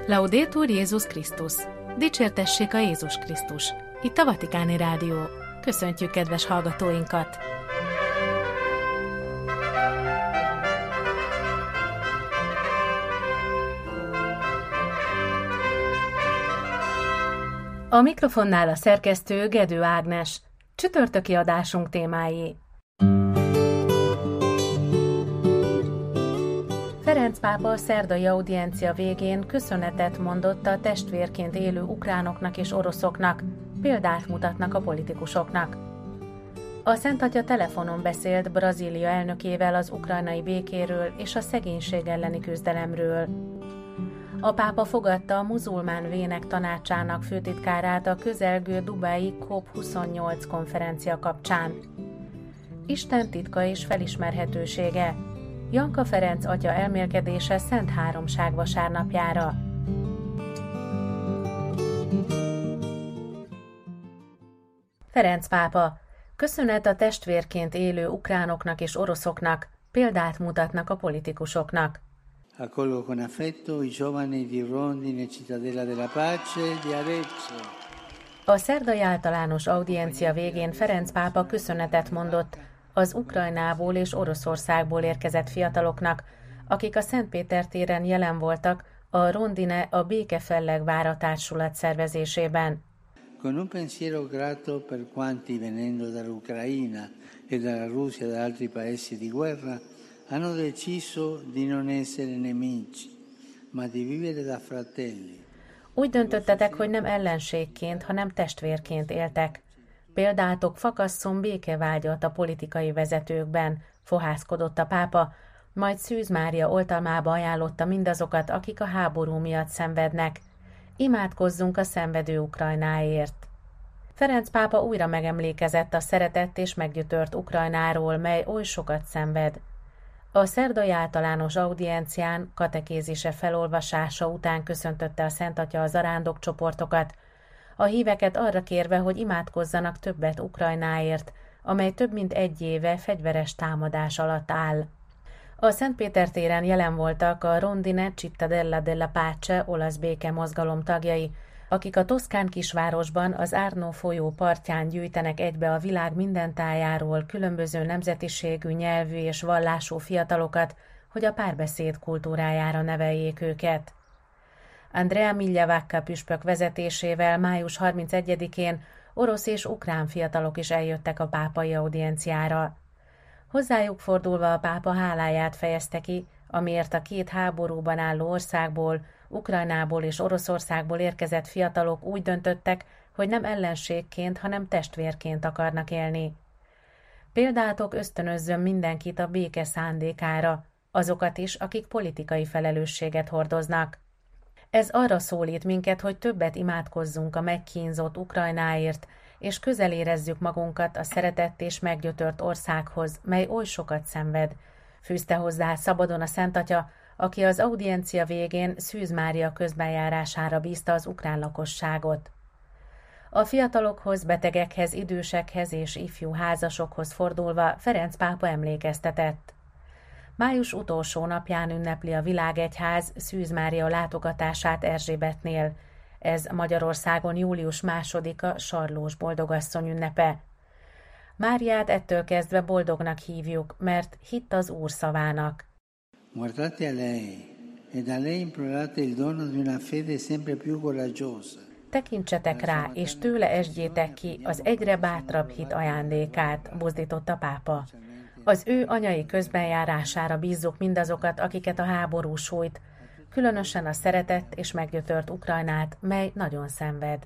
Laudetur Jézus Krisztus! Dicsértessék a Jézus Krisztus! Itt a Vatikáni Rádió. Köszöntjük kedves hallgatóinkat! A mikrofonnál a szerkesztő Gedő Ágnes. Csütörtöki adásunk témái. Ferenc pápa a szerdai audiencia végén köszönetet mondott a testvérként élő ukránoknak és oroszoknak, példát mutatnak a politikusoknak. A Szent Atya telefonon beszélt Brazília elnökével az ukrajnai békéről és a szegénység elleni küzdelemről. A pápa fogadta a muzulmán vének tanácsának főtitkárát a közelgő dubái COP28 konferencia kapcsán. Isten titka és felismerhetősége. Janka Ferenc atya elmélkedése Szent Háromság vasárnapjára. Ferenc pápa: köszönet a testvérként élő ukránoknak és oroszoknak, példát mutatnak a politikusoknak. Accolgo con affetto i giovani di Rondine, Cittadella della Pace di Arezzo. A szerdai általános audiencia végén Ferenc pápa köszönetet mondott az Ukrajnából és Oroszországból érkezett fiataloknak, akik a Szent Péter téren jelen voltak a Rondine a Békefellegvára társulat szervezésében. Con un pensiero grato per quanti venendo dall'Ucraina e dalla Russia e da altri paesi di guerra hanno deciso di non essere nemici, ma di vivere da fratelli. Úgy döntöttetek, hogy nem ellenségként, hanem testvérként éltek. Példátok fakasszon békevágyat a politikai vezetőkben, fohászkodott a pápa, majd Szűz Mária oltalmába ajánlotta mindazokat, akik a háború miatt szenvednek. Imádkozzunk a szenvedő Ukrajnáért. Ferenc pápa újra megemlékezett a szeretett és meggyötört Ukrajnáról, mely oly sokat szenved. A szerdai általános audiencián katekézise felolvasása után köszöntötte a Szent Atya a zarándokcsoportokat, a híveket arra kérve, hogy imádkozzanak többet Ukrajnáért, amely több mint egy éve fegyveres támadás alatt áll. A Szent Péter téren jelen voltak a Rondine Cittadella della Pace olasz béke mozgalom tagjai, akik a toszkán kisvárosban az Arno folyó partján gyűjtenek egybe a világ minden tájáról különböző nemzetiségű, nyelvű és vallású fiatalokat, hogy a párbeszéd kultúrájára neveljék őket. Andrea Migliavacca püspök vezetésével május 31-én orosz és ukrán fiatalok is eljöttek a pápai audienciára. Hozzájuk fordulva a pápa háláját fejezte ki, amiért a két háborúban álló országból, Ukrajnából és Oroszországból érkezett fiatalok úgy döntöttek, hogy nem ellenségként, hanem testvérként akarnak élni. Példátok ösztönözzön mindenkit a béke szándékára, azokat is, akik politikai felelősséget hordoznak. Ez arra szólít minket, hogy többet imádkozzunk a megkínzott Ukrajnáért, és közel érezzük magunkat a szeretett és meggyötört országhoz, mely oly sokat szenved, fűzte hozzá szabadon a Szent Atya, aki az audiencia végén Szűz Mária közbenjárására bízta az ukrán lakosságot. A fiatalokhoz, betegekhez, idősekhez és ifjú házasokhoz fordulva Ferenc pápa emlékeztetett. Május utolsó napján ünnepli a világegyház Szűz Mária látogatását Erzsébetnél. Ez Magyarországon július 2-a Sarlós boldogasszony ünnepe. Máriát ettől kezdve boldognak hívjuk, mert hitt az Úr szavának. Guardate a lei e da lei implorate il dono di una fede sempre più coraggiosa. Tekintsetek rá, és tőle esdjétek ki az egyre bátrabb hit ajándékát, buzdított a pápa. Az ő anyai közbenjárására bízzuk mindazokat, akiket a háború sújt, különösen a szeretett és meggyötört Ukrajnát, mely nagyon szenved.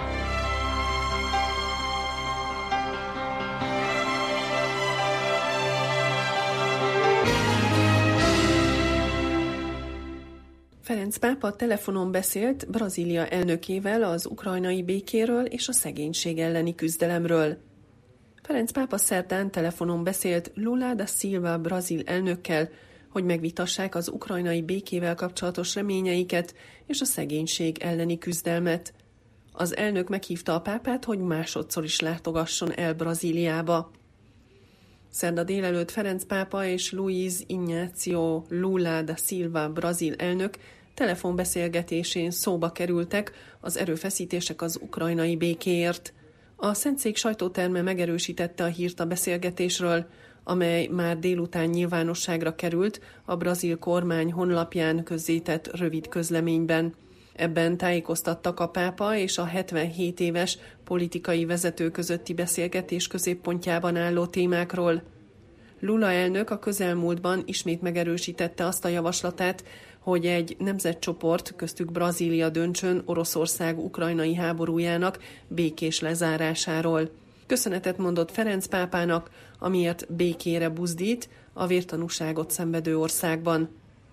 Ferenc pápa telefonon beszélt Brazília elnökével az ukrajnai békéről és a szegénység elleni küzdelemről. Ferenc pápa szerdán telefonon beszélt Lula da Silva brazil elnökkel, hogy megvitassák az ukrajnai békével kapcsolatos reményeiket és a szegénység elleni küzdelmet. Az elnök meghívta a pápát, hogy másodszor is látogasson el Brazíliába. Szerda délelőtt Ferenc pápa és Luiz Inácio Lula da Silva brazil elnök telefonbeszélgetésén szóba kerültek az erőfeszítések az ukrajnai békéért. A Szentszék sajtóterme megerősítette a hírt a beszélgetésről, amely már délután nyilvánosságra került a brazil kormány honlapján közzétett rövid közleményben. Ebben tájékoztattak a pápa és a 77 éves politikai vezető közötti beszélgetés középpontjában álló témákról. Lula elnök a közelmúltban ismét megerősítette azt a javaslatát, hogy egy nemzetcsoport, köztük Brazília döntsön Oroszország ukrajnai háborújának békés lezárásáról. Köszönetet mondott Ferenc pápának, amiért békére buzdít a vértanúságot szenvedő országban.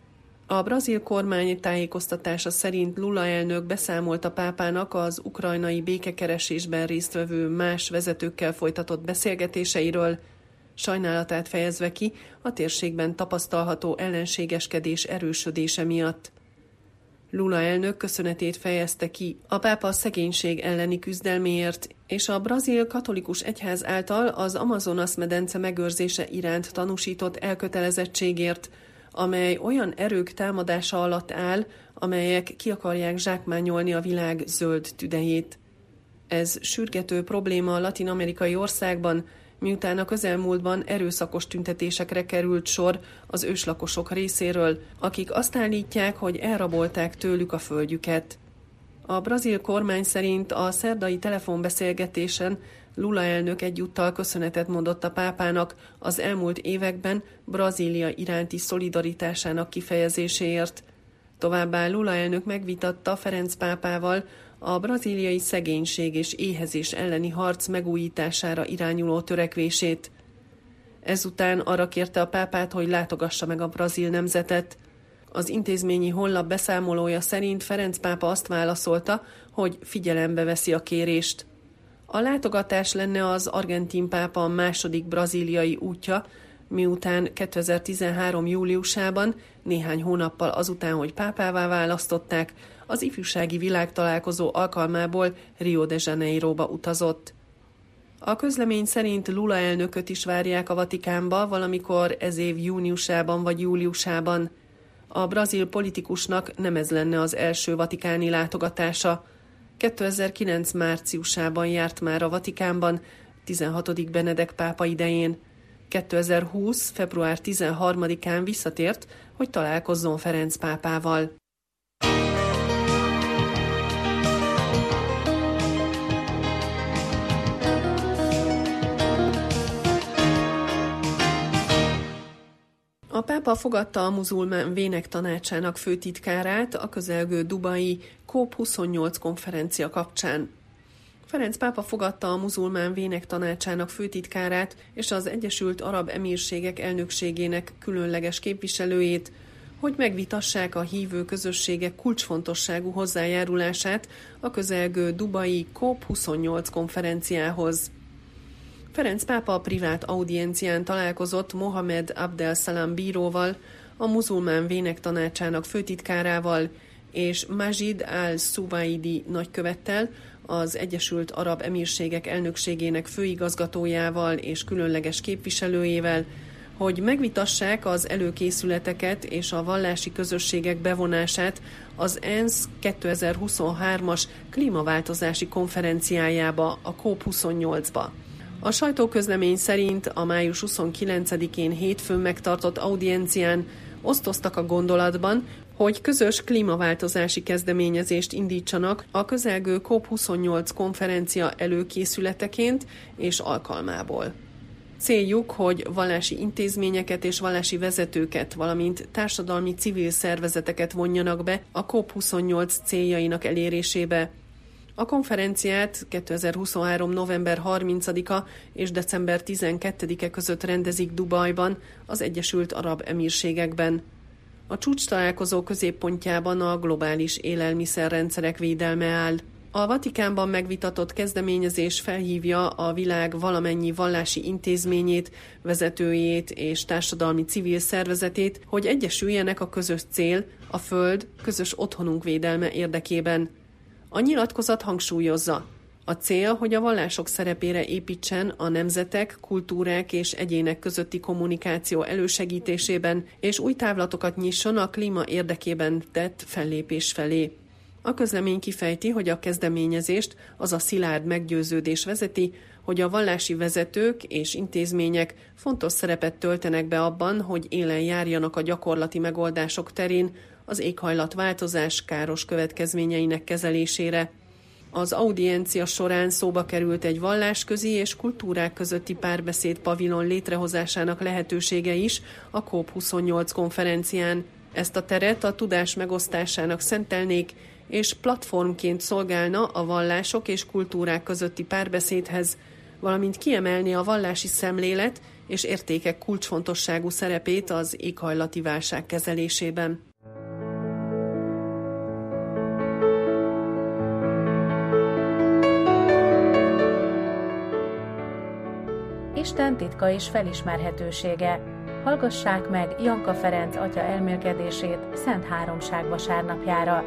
A brazil kormány tájékoztatása szerint Lula elnök beszámolt a pápának az ukrajnai békekeresésben résztvevő más vezetőkkel folytatott beszélgetéseiről, sajnálatát fejezve ki a térségben tapasztalható ellenségeskedés erősödése miatt. Lula elnök köszönetét fejezte ki a pápa szegénység elleni küzdelméért és a brazil katolikus egyház által az Amazonas-medence megőrzése iránt tanúsított elkötelezettségért, amely olyan erők támadása alatt áll, amelyek ki akarják zsákmányolni a világ zöld tüdejét. Ez sürgető probléma a latin-amerikai országban, miután a közelmúltban erőszakos tüntetésekre került sor az őslakosok részéről, akik azt állítják, hogy elrabolták tőlük a földjüket. A brazil kormány szerint a szerdai telefonbeszélgetésen Lula elnök egyúttal köszönetet mondott a pápának az elmúlt években Brazília iránti szolidaritásának kifejezéséért. Továbbá Lula elnök megvitatta Ferenc pápával a brazíliai szegénység és éhezés elleni harc megújítására irányuló törekvését. Ezután arra kérte a pápát, hogy látogassa meg a brazil nemzetet. Az intézményi honlap beszámolója szerint Ferenc pápa azt válaszolta, hogy figyelembe veszi a kérést. A látogatás lenne az argentin pápa második brazíliai útja, miután 2013. júliusában, néhány hónappal azután, hogy pápává választották, az ifjúsági világtalálkozó alkalmából Rio de Janeiroba utazott. A közlemény szerint Lula elnököt is várják a Vatikánba valamikor ez év júniusában vagy júliusában. A brazil politikusnak nem ez lenne az első vatikáni látogatása. 2009. márciusában járt már a Vatikánban, 16. Benedek pápa idején. 2020. február 13-án visszatért, hogy találkozzon Ferenc pápával. A pápa fogadta a muzulmán vének tanácsának főtitkárát a közelgő dubai COP28 konferencia kapcsán. Ferenc pápa fogadta a muzulmán vének tanácsának főtitkárát és az Egyesült Arab Emírségek elnökségének különleges képviselőjét, hogy megvitassák a hívő közösségek kulcsfontosságú hozzájárulását a közelgő dubai COP28 konferenciához. Ferenc pápa a privát audiencián találkozott Mohamed Abdel Salam bíróval, a muzulmán vének tanácsának főtitkárával és Majid al-Suwaidi nagykövettel, az Egyesült Arab Emírségek elnökségének főigazgatójával és különleges képviselőjével, hogy megvitassák az előkészületeket és a vallási közösségek bevonását az ENSZ 2023-as klímaváltozási konferenciájába, a COP28-ba. A sajtóközlemény szerint a május 29-én hétfőn megtartott audiencián osztoztak a gondolatban, hogy közös klímaváltozási kezdeményezést indítsanak a közelgő COP28 konferencia előkészületeként és alkalmából. Céljuk, hogy vallási intézményeket és vallási vezetőket, valamint társadalmi civil szervezeteket vonjanak be a COP28 céljainak elérésébe. A konferenciát 2023. november 30-a és december 12-e között rendezik Dubajban, az Egyesült Arab Emírségekben. A csúcstalálkozó középpontjában a globális élelmiszerrendszerek védelme áll. A Vatikánban megvitatott kezdeményezés felhívja a világ valamennyi vallási intézményét, vezetőjét és társadalmi civil szervezetét, hogy egyesüljenek a közös cél, a Föld, közös otthonunk védelme érdekében. A nyilatkozat hangsúlyozza, A cél, hogy a vallások szerepére építsen a nemzetek, kultúrák és egyének közötti kommunikáció elősegítésében, és új távlatokat nyisson a klíma érdekében tett fellépés felé. A közlemény kifejti, hogy a kezdeményezést az a szilárd meggyőződés vezeti, hogy a vallási vezetők és intézmények fontos szerepet töltenek be abban, hogy élen járjanak a gyakorlati megoldások terén az éghajlatváltozás káros következményeinek kezelésére. Az audiencia során szóba került egy vallásközi és kultúrák közötti párbeszéd pavilon létrehozásának lehetősége is a COP28 konferencián. Ezt a teret a tudás megosztásának szentelnék, és platformként szolgálna a vallások és kultúrák közötti párbeszédhez, valamint kiemelni a vallási szemlélet és értékek kulcsfontosságú szerepét az éghajlati válság kezelésében. Isten titka és felismerhetősége. Hallgassák meg Janka Ferenc atya elmélkedését Szent Háromság vasárnapjára.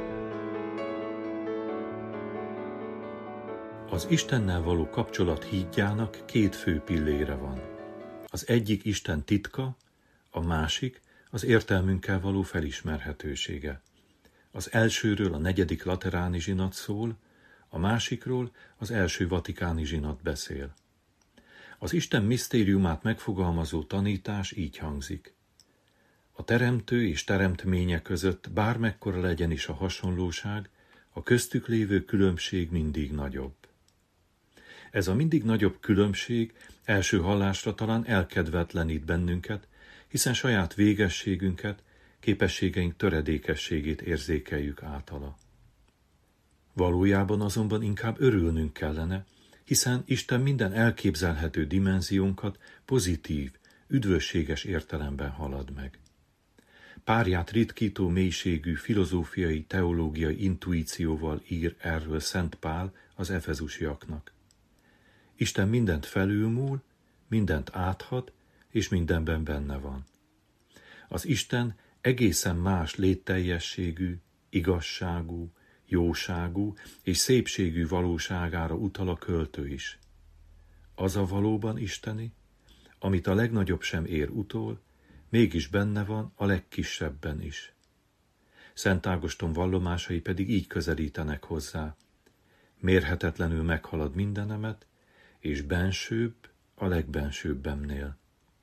Az Istennel való kapcsolat hídjának két fő pillére van. Az egyik Isten titka, a másik az értelmünkkel való felismerhetősége. Az elsőről a 4. lateráni zsinat szól, a másikról az első vatikáni zsinat beszél. Az Isten misztériumát megfogalmazó tanítás így hangzik. A teremtő és teremtménye között bármekkora legyen is a hasonlóság, a köztük lévő különbség mindig nagyobb. Ez a mindig nagyobb különbség első hallásra talán elkedvetlenít bennünket, hiszen saját végességünket, képességeink töredékességét érzékeljük általa. Valójában azonban inkább örülnünk kellene, hiszen Isten minden elképzelhető dimenziónkat pozitív, üdvösséges értelemben halad meg. Párját ritkító mélységű filozófiai, teológiai intuícióval ír erről Szent Pál az efezusiaknak. Isten mindent felülmúl, mindent áthat, és mindenben benne van. Az Isten egészen más létteljességű, igazságú, jóságú és szépségű valóságára utal a költő is. Az a valóban isteni, amit a legnagyobb sem ér utol, mégis benne van a legkisebben is. Szent Ágoston vallomásai pedig így közelítenek hozzá. Mérhetetlenül meghalad mindenemet, és bensőbb a legbensőbbemnél.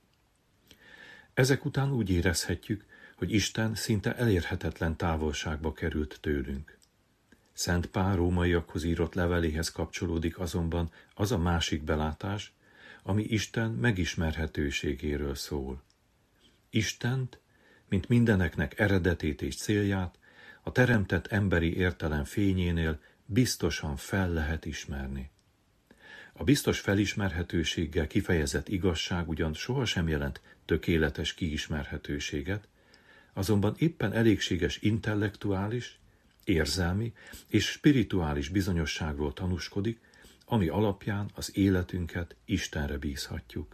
Ezek után úgy érezhetjük, hogy Isten szinte elérhetetlen távolságba került tőlünk. Szent Pál rómaiakhoz írott leveléhez kapcsolódik azonban az a másik belátás, ami Isten megismerhetőségéről szól. Istent, mint mindeneknek eredetét és célját, a teremtett emberi értelem fényénél biztosan fel lehet ismerni. A biztos felismerhetőséggel kifejezett igazság ugyan sohasem jelent tökéletes kiismerhetőséget, azonban éppen elégséges intellektuális, érzelmi és spirituális bizonyosságról tanúskodik, ami alapján az életünket Istenre bízhatjuk.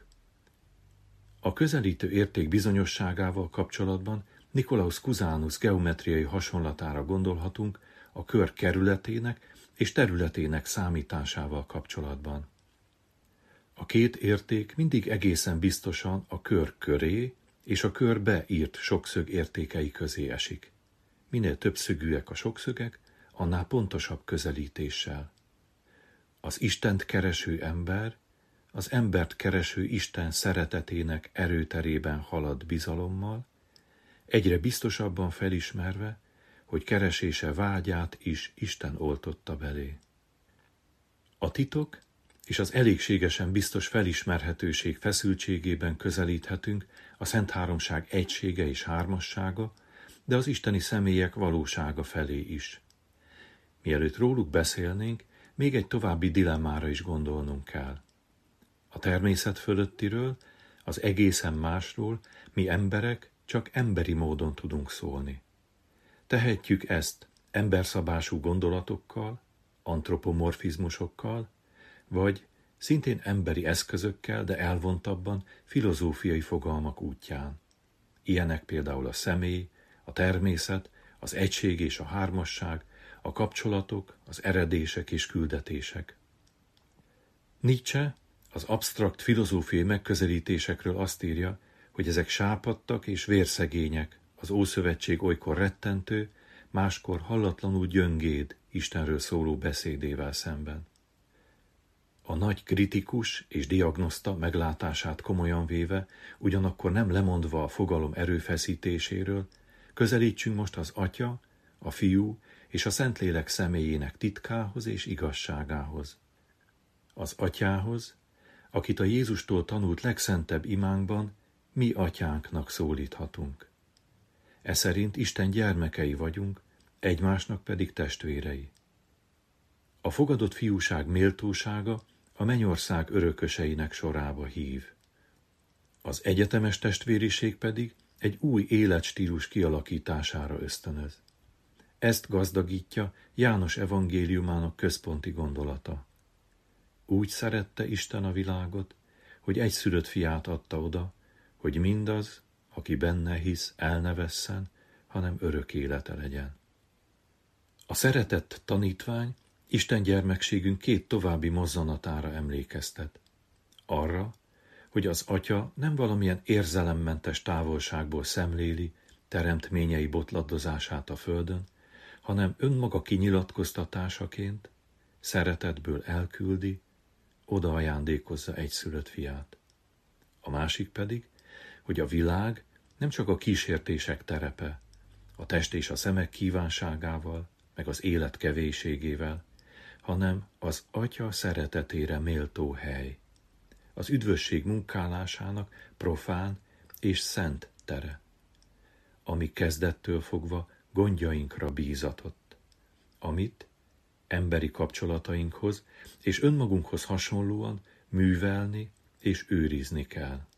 A közelítő érték bizonyosságával kapcsolatban Nikolaus Cusanus geometriai hasonlatára gondolhatunk a kör kerületének és területének számításával kapcsolatban. A két érték mindig egészen biztosan a kör köré és a körbe írt sokszög értékei közé esik. Minél többszögűek a sokszögek, annál pontosabb közelítéssel. Az Istent kereső ember, az embert kereső Isten szeretetének erőterében halad bizalommal, egyre biztosabban felismerve, hogy keresése vágyát is Isten oltotta belé. A titok és az elégségesen biztos felismerhetőség feszültségében közelíthetünk a Szent Háromság egysége és hármassága, de az isteni személyek valósága felé is. Mielőtt róluk beszélnénk, még egy további dilemmára is gondolnunk kell. A természet fölöttiről, az egészen másról mi emberek csak emberi módon tudunk szólni. Tehetjük ezt emberszabású gondolatokkal, antropomorfizmusokkal, vagy szintén emberi eszközökkel, de elvontabban filozófiai fogalmak útján. Ilyenek például a személy, a természet, az egység és a hármasság, a kapcsolatok, az eredések és küldetések. Nietzsche az absztrakt filozófiai megközelítésekről azt írja, hogy ezek sápadtak és vérszegények, az Ószövetség olykor rettentő, máskor hallatlanul gyöngéd Istenről szóló beszédével szemben. A nagy kritikus és diagnoszta meglátását komolyan véve, ugyanakkor nem lemondva a fogalom erőfeszítéséről, közelítsünk most az Atya, a Fiú és a Szentlélek személyének titkához és igazságához. Az Atyához, akit a Jézustól tanult legszentebb imánkban mi Atyánknak szólíthatunk. Eszerint Isten gyermekei vagyunk, egymásnak pedig testvérei. A fogadott fiúság méltósága a mennyország örököseinek sorába hív. Az egyetemes testvériség pedig egy új életstílus kialakítására ösztönöz. Ezt gazdagítja János evangéliumának központi gondolata. Úgy szerette Isten a világot, hogy egyszülött fiát adta oda, hogy mindaz, aki benne hisz, el ne vesszen, hanem örök élete legyen. A szeretett tanítvány Isten gyermekségünk két további mozzanatára emlékeztet. Arra, hogy az Atya nem valamilyen érzelemmentes távolságból szemléli teremtményei botladozását a földön, hanem önmaga kinyilatkoztatásaként, szeretetből elküldi, oda ajándékozza egyszülött fiát. A másik pedig, hogy a világ nem csak a kísértések terepe, a test és a szemek kívánságával, meg az élet kevéségével, hanem az Atya szeretetére méltó hely, az üdvösség munkálásának profán és szent tere, ami kezdettől fogva gondjainkra bízatott, amit emberi kapcsolatainkhoz és önmagunkhoz hasonlóan művelni és őrizni kell.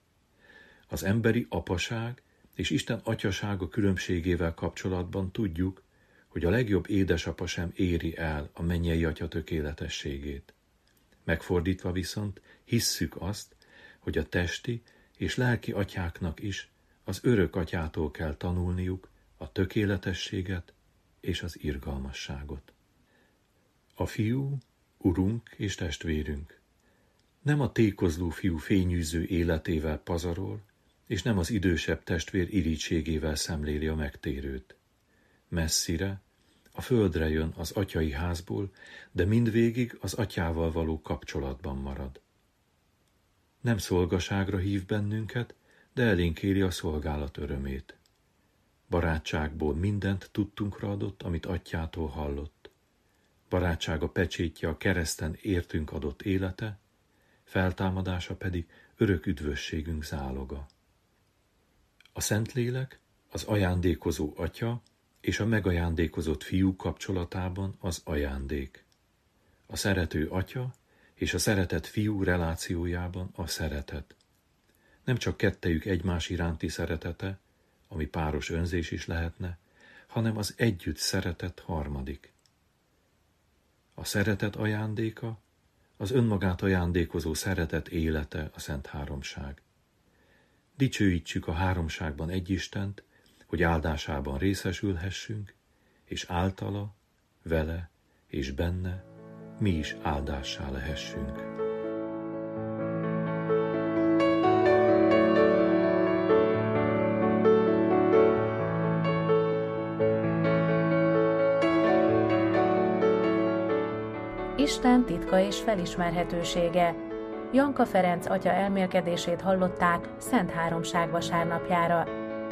Az emberi apaság és Isten atyasága különbségével kapcsolatban tudjuk, hogy a legjobb édesapa sem éri el a mennyei Atya tökéletességét. Megfordítva viszont hisszük azt, hogy a testi és lelki atyáknak is az örök Atyától kell tanulniuk a tökéletességet és az irgalmasságot. A Fiú, Urunk és testvérünk, nem a tékozló fiú fényűző életével pazarol, és nem az idősebb testvér irítségével szemléli a megtérőt. Messzire, a földre jön az atyai házból, de mindvégig az Atyával való kapcsolatban marad. Nem szolgaságra hív bennünket, de elénk a szolgálat örömét. Barátságból mindent tudtunkra adott, amit Atyától hallott. Barátsága pecsétje a kereszten értünk adott élete, feltámadása pedig örök üdvösségünk záloga. A Szentlélek az ajándékozó Atya és a megajándékozott Fiú kapcsolatában az ajándék. A szerető Atya és a szeretett Fiú relációjában a szeretet. Nem csak kettejük egymás iránti szeretete, ami páros önzés is lehetne, hanem az együtt szeretett harmadik. A szeretet ajándéka, az önmagát ajándékozó szeretet élete a Szent Háromság. Dicsőítsük a háromságban egy Istent, hogy áldásában részesülhessünk, és általa, vele és benne mi is áldássá lehessünk. Isten titka és felismerhetősége. Janka Ferenc atya elmélkedését hallották Szent Háromság vasárnapjára.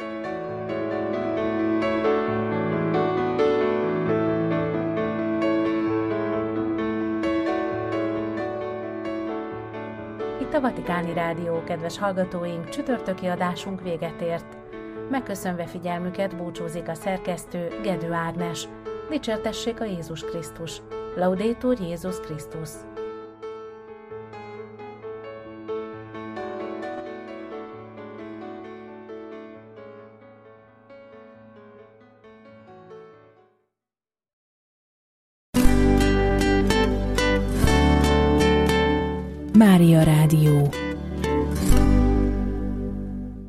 Itt a Vatikáni Rádió, kedves hallgatóink, csütörtöki adásunk véget ért. Megköszönve figyelmüket búcsúzik a szerkesztő, Gedő Ágnes. Dicsértessék a Jézus Krisztus! Laudetur Jézus Krisztus! Mária Rádió.